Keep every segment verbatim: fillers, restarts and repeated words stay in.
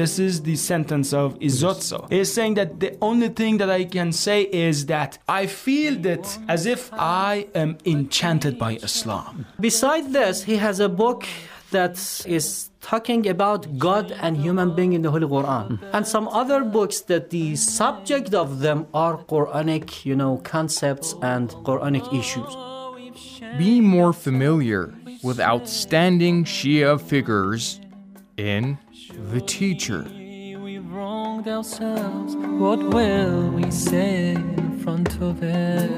This is the sentence of Izotso. He's saying that the only thing that I can say is that I feel it as if I am enchanted by Islam. Besides this, he has a book that is talking about God and human being in the Holy Quran. And some other books that the subject of them are Quranic, you know, concepts and Quranic issues. Be more familiar with outstanding Shia figures in The Teacher. We've wronged ourselves. What will we say in front of it?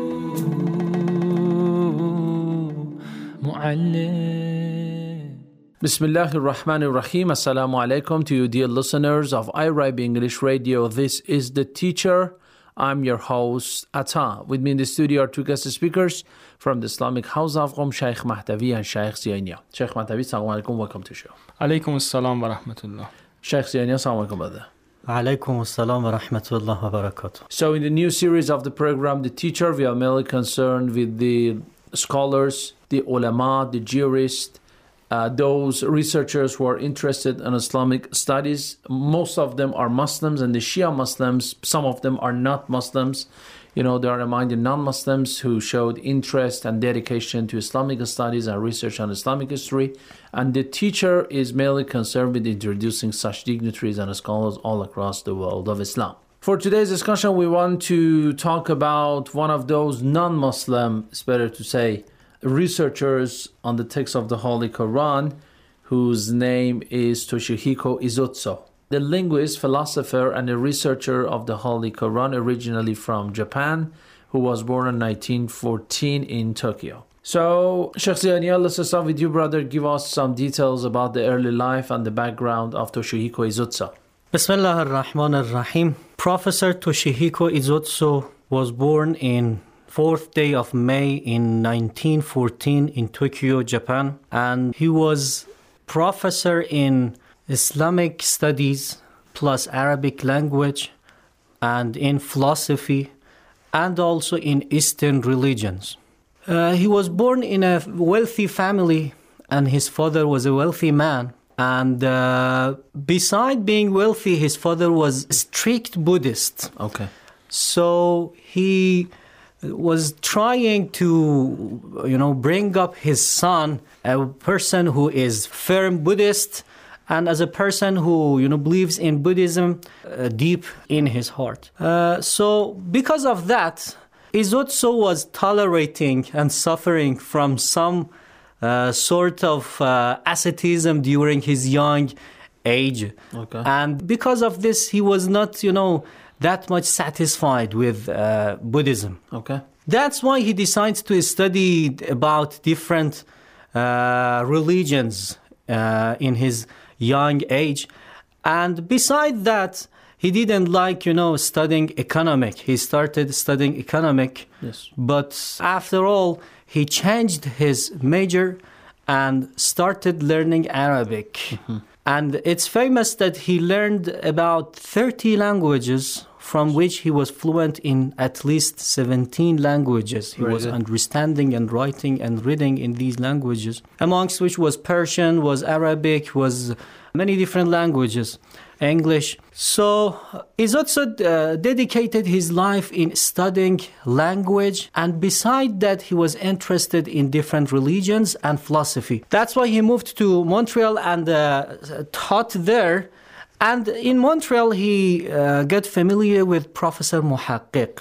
Mu'allim. Bismillahir Rahmanir Rahim. Assalamu alaikum to you, dear listeners of iRibe English Radio. This is The Teacher. I'm your host, Ata. With me in the studio are two guest speakers from the Islamic House of Qom, Shaykh Mahdavi and Shaykh Ziyania. Shaykh Mahdavi, assalamu alaikum, welcome to the show. Alaykum assalam wa rahmatullah. Shaykh Ziyania, assalamu alaikum, brother. Alaykum assalam wa rahmatullah wa barakatuh. So in the new series of the program, The Teacher, we are mainly concerned with the scholars, the ulama, the jurists, Uh, those researchers who are interested in Islamic studies. Most of them are Muslims, and the Shia Muslims, some of them are not Muslims. You know, they are among the non-Muslims who showed interest and dedication to Islamic studies and research on Islamic history. And the teacher is mainly concerned with introducing such dignitaries and scholars all across the world of Islam. For today's discussion, we want to talk about one of those non-Muslim, it's better to say, researchers on the text of the Holy Quran, whose name is Toshihiko Izotso, the linguist, philosopher, and a researcher of the Holy Quran, originally from Japan, who was born in nineteen fourteen in Tokyo. So, Sheikh Ziyania, let's start with you, brother. Give us some details about the early life and the background of Toshihiko Izotso. Bismillah ar-Rahman ar-Rahim. Professor Toshihiko Izotso was born in fourth day of May in nineteen fourteen in Tokyo, Japan. And he was professor in Islamic studies plus Arabic language and in philosophy and also in Eastern religions. Uh, he was born in a wealthy family and his father was a wealthy man. And uh, beside being wealthy, his father was a strict Buddhist. Okay. So he was trying to, you know, bring up his son, a person who is firm Buddhist, and as a person who, you know, believes in Buddhism uh, deep in his heart. Uh, so because of that, Izotso was tolerating and suffering from some uh, sort of uh, asceticism during his young age. Okay. And because of this, he was not, you know, that much satisfied with uh, Buddhism. Okay. That's why he decides to study about different uh, religions uh, in his young age. And beside that, he didn't like, you know, studying economic. He started studying economic. Yes. But after all, he changed his major and started learning Arabic. Mm-hmm. And it's famous that he learned about thirty languages, from which he was fluent in at least seventeen languages. He Very was good. understanding and writing and reading in these languages, amongst which was Persian, was Arabic, was many different languages, English. So Izotso uh, dedicated his life in studying language, and beside that he was interested in different religions and philosophy. That's why he moved to Montreal and uh, taught there. And in Montreal, he uh, got familiar with Professor Muhaqqiq,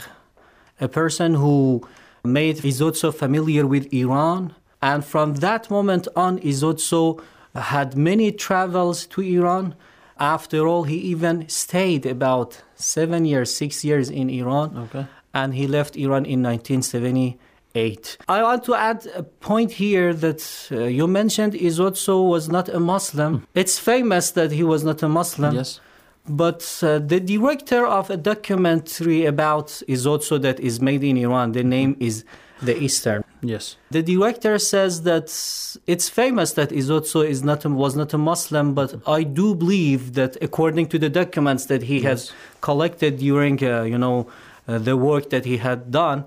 a person who made Izotso familiar with Iran. And from that moment on, Izotso had many travels to Iran. After all, he even stayed about seven years, six years in Iran. Okay. And he left Iran in nineteen seventy-eight. I want to add a point here that uh, you mentioned Izotso was not a Muslim. It's famous that he was not a Muslim. Yes. But uh, the director of a documentary about Izotso that is made in Iran, the name is The Eastern. Yes. The director says that it's famous that Izotso is not a, was not a Muslim, but I do believe that according to the documents that he Yes. has collected during, uh, you know, uh, the work that he had done,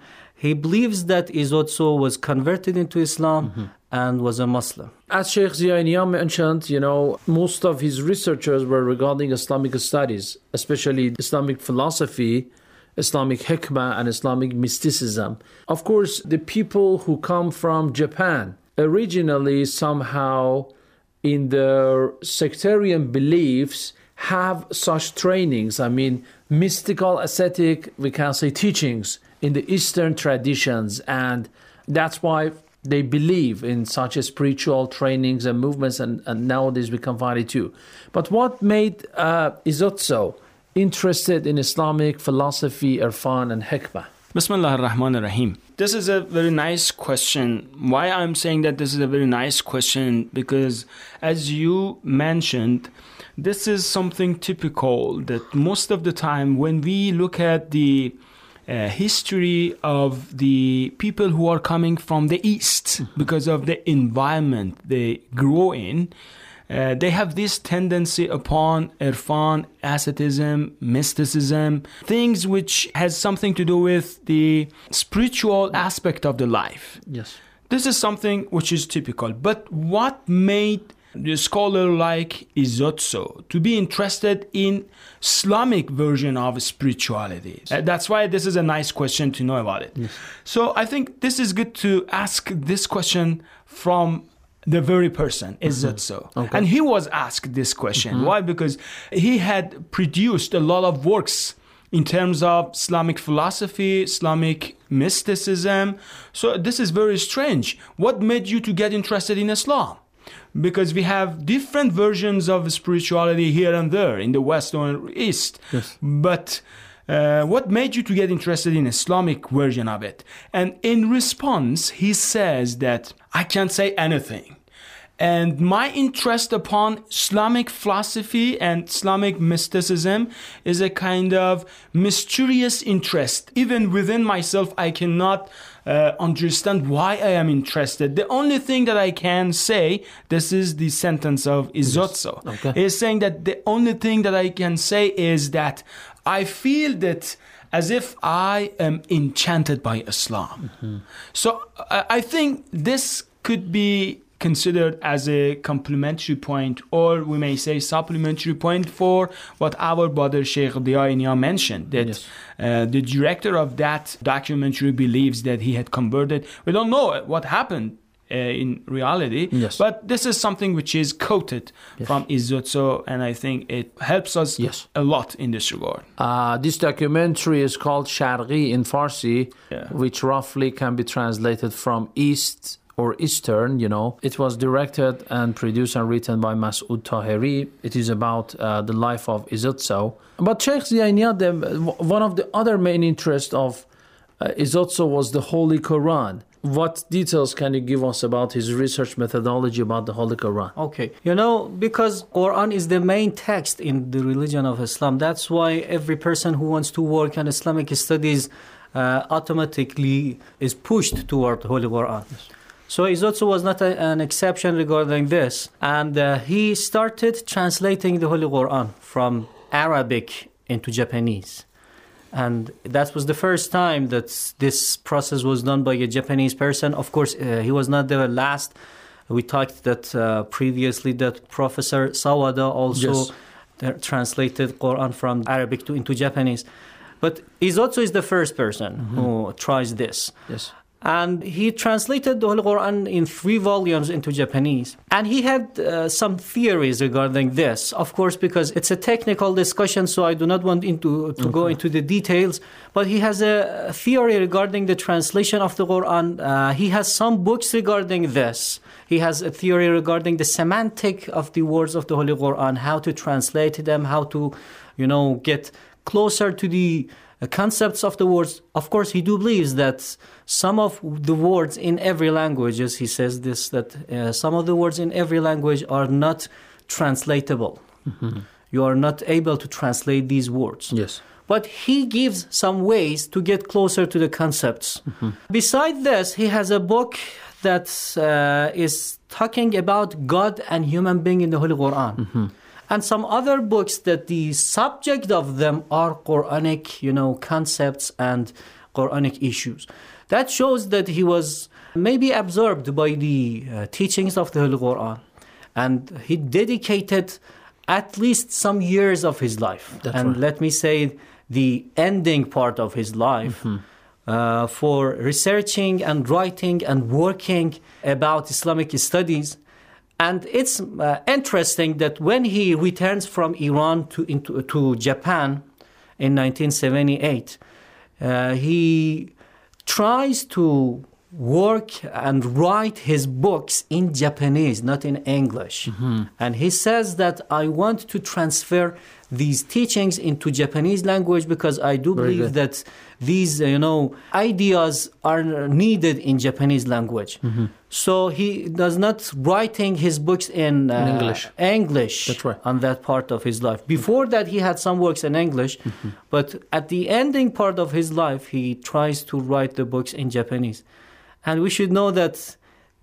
he believes that Izotso was converted into Islam mm-hmm. and was a Muslim. As Sheikh Ziya mentioned, you know, most of his researchers were regarding Islamic studies, especially Islamic philosophy, Islamic hikmah, and Islamic mysticism. Of course, the people who come from Japan originally somehow in their sectarian beliefs have such trainings. I mean, mystical, ascetic, we can say, teachings in the Eastern traditions, and that's why they believe in such spiritual trainings and movements, and, and nowadays we can find it too. But what made uh, Izotso interested in Islamic philosophy, irfan, and hikmah? Bismillah ar-Rahman ar-Rahim. This is a very nice question. Why I'm saying that this is a very nice question? Because as you mentioned, this is something typical that most of the time when we look at the uh, history of the people who are coming from the East, mm-hmm. because of the environment they grow in, Uh, they have this tendency upon irfan, asceticism, mysticism, things which has something to do with the spiritual aspect of the life. Yes. This is something which is typical. But what made the scholar like Izotso to be interested in Islamic version of spirituality? Uh, that's why this is a nice question to know about it. Yes. So I think this is good to ask this question from the very person, Izotso. Mm-hmm. Okay. And he was asked this question. Mm-hmm. Why? Because he had produced a lot of works in terms of Islamic philosophy, Islamic mysticism. So this is very strange. What made you to get interested in Islam? Because we have different versions of spirituality here and there in the West or East. Yes. But uh, what made you to get interested in Islamic version of it? And in response, he says that I can't say anything. And my interest upon Islamic philosophy and Islamic mysticism is a kind of mysterious interest. Even within myself, I cannot uh, understand why I am interested. The only thing that I can say, this is the sentence of Izotso, okay. is saying that the only thing that I can say is that I feel that as if I am enchanted by Islam. Mm-hmm. So uh, I think this could be considered as a complementary point, or we may say supplementary point, for what our brother Sheikh Ziya mentioned, that yes. uh, the director of that documentary believes that he had converted. We don't know what happened uh, in reality, yes. but this is something which is quoted yes. from Izotso, and I think it helps us yes. a lot in this regard. Uh, this documentary is called Sharqi in Farsi, yeah. which roughly can be translated from East or Eastern, you know. It was directed and produced and written by Masoud Taheri. It is about uh, the life of Izotso. But Sheikh Ziya, one of the other main interests of uh, Izotso was the Holy Quran. What details can you give us about his research methodology about the Holy Quran? Okay. You know, because Quran is the main text in the religion of Islam. That's why every person who wants to work on Islamic studies uh, automatically is pushed toward the Holy Quran. Yes. So Izotso was not a, an exception regarding this. And uh, he started translating the Holy Quran from Arabic into Japanese. And that was the first time that this process was done by a Japanese person. Of course, uh, he was not the last. We talked that uh, previously that Professor Sawada also yes. uh, translated Quran from Arabic to into Japanese. But Izotso is the first person mm-hmm. who tries this. Yes. And he translated the Holy Quran in three volumes into Japanese. And he had uh, some theories regarding this, of course, because it's a technical discussion, so I do not want into, to okay. go into the details. But he has a theory regarding the translation of the Quran. Uh, he has some books regarding this. He has a theory regarding the semantic of the words of the Holy Quran, how to translate them, how to, you know, get closer to the uh, concepts of the words. Of course, he do believes that some of the words in every language, as he says this, that uh, some of the words in every language are not translatable. Mm-hmm. You are not able to translate these words. Yes. But he gives some ways to get closer to the concepts. Mm-hmm. Besides this, he has a book that uh, is talking about God and human being in the Holy Quran. Mm-hmm. And some other books that the subject of them are Quranic, you know, concepts and Quranic issues. That shows that he was maybe absorbed by the uh, teachings of the Holy Quran. And he dedicated at least some years of his life. That's and right. let me say the ending part of his life Mm-hmm. uh, for researching and writing and working about Islamic studies. And it's uh, interesting that when he returns from Iran to, into, to Japan in nineteen seventy-eight, uh, he tries to work and write his books in Japanese, not in English. Mm-hmm. And he says that I want to transfer these teachings into Japanese language because I do Very believe good. that these, uh, you know, ideas are needed in Japanese language. Mm-hmm. So he does not writing his books in, uh, In English. English That's right. on that part of his life. Before that, he had some works in English, Mm-hmm. but at the ending part of his life, he tries to write the books in Japanese. And we should know that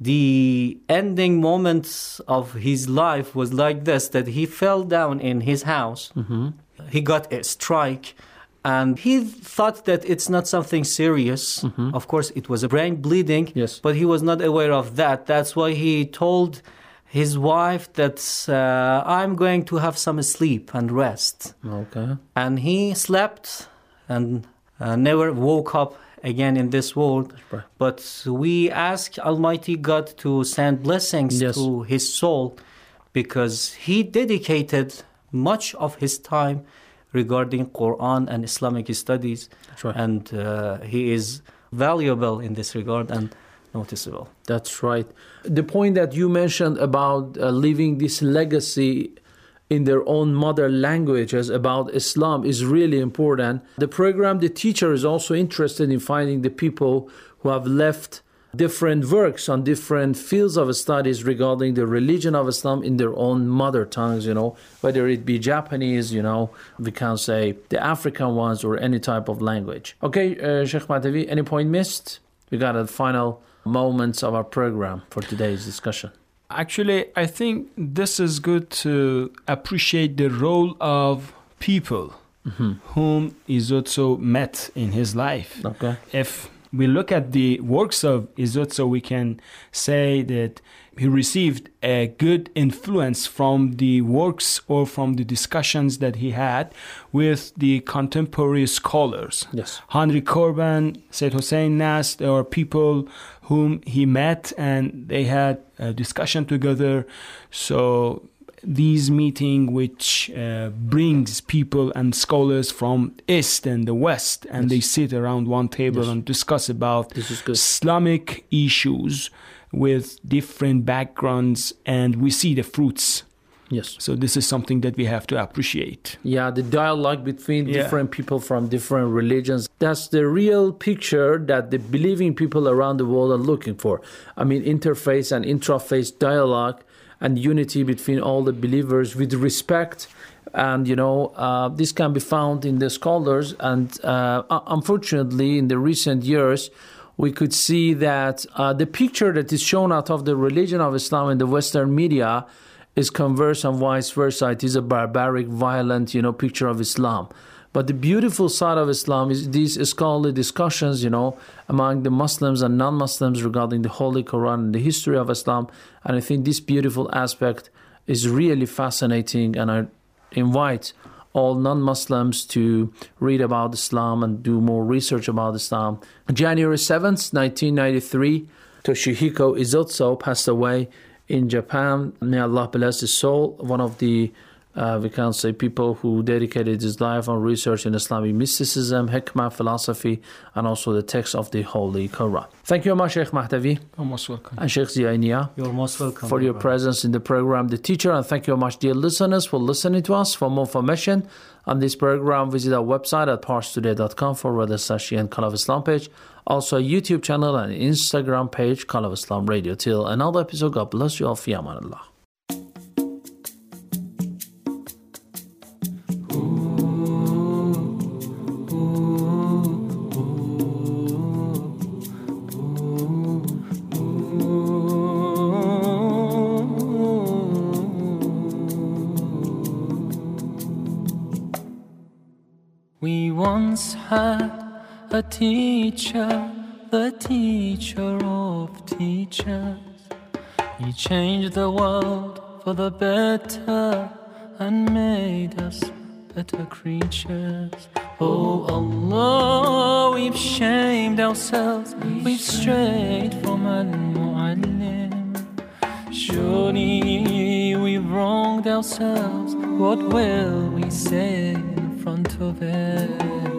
the ending moments of his life was like this, that he fell down in his house. Mm-hmm. He got a strike. And he thought that it's not something serious. Mm-hmm. Of course, it was a brain bleeding, Yes. but he was not aware of that. That's why he told his wife that uh, I'm going to have some sleep and rest. Okay. And he slept and uh, never woke up again in this world. right. But we ask Almighty God to send blessings Yes. to his soul because he dedicated much of his time regarding Quran and Islamic studies. That's right. And uh, he is valuable in this regard and noticeable. That's right. The point that you mentioned about uh, leaving this legacy in their own mother languages about Islam is really important. The program, the teacher is also interested in finding the people who have left different works on different fields of studies regarding the religion of Islam in their own mother tongues, you know, whether it be Japanese, you know, we can say the African ones or any type of language. Okay, uh, Sheikh Mahdavi, any point missed? We got a final moments of our program for today's discussion. Actually, I think this is good to appreciate the role of people Mm-hmm. whom Izutsu met in his life. Okay. If we look at the works of Izutsu, we can say that he received a good influence from the works or from the discussions that he had with the contemporary scholars. Yes. Henry Corbin, Said Hossein Nas, there are people whom he met and they had a discussion together. So these meeting which uh, brings people and scholars from East and the West, and Yes. they sit around one table Yes. and discuss about This is good. Islamic issues with different backgrounds, and we see the fruits. Yes. So this is something that we have to appreciate. Yeah, the dialogue between Yeah. different people from different religions. That's the real picture that the believing people around the world are looking for. I mean, interfaith and intrafaith dialogue and unity between all the believers with respect. And, you know, uh, this can be found in the scholars. And uh, unfortunately, in the recent years, we could see that uh, the picture that is shown out of the religion of Islam in the Western media is converse and vice versa. It is a barbaric, violent, you know, picture of Islam. But the beautiful side of Islam is these scholarly discussions, you know, among the Muslims and non-Muslims regarding the Holy Quran and the history of Islam. And I think this beautiful aspect is really fascinating. And I invite all non-Muslims to read about Islam and do more research about Islam. January seventh, nineteen ninety-three, Toshihiko Izutsu passed away in Japan. May Allah bless his soul. One of the Uh, we can say people who dedicated his life on research in Islamic mysticism, hikmah, philosophy, and also the text of the Holy Quran. Thank you very much, Sheikh Mahdavi You're most welcome. and Sheikh Ziainia, You're most welcome. for your brother. presence in the program, the teacher. And thank you very much, dear listeners, for listening to us. For more information on this program, visit our website at parstoday dot com forward slash and Call of Islam page. Also, a YouTube channel and Instagram page, Call of Islam Radio. Till another episode, God bless you all. Fi aman Allah. We once had a teacher the teacher of teachers. He changed the world for the better and made us better creatures. Oh Allah, we've shamed ourselves, we've strayed from Al-Mu'allim. Surely we've wronged ourselves, what will we say in front of it?